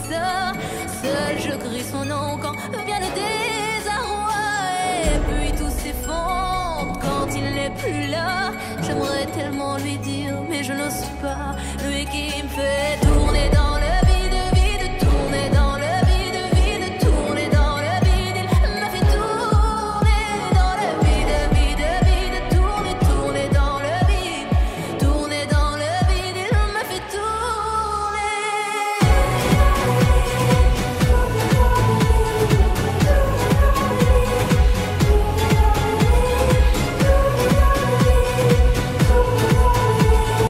ça. Seul je crie son nom quand vient le désarroi. Et puis tout s'effondre quand il n'est plus là. J'aimerais tellement lui dire mais je n'ose pas. Lui qui me fait tourner dans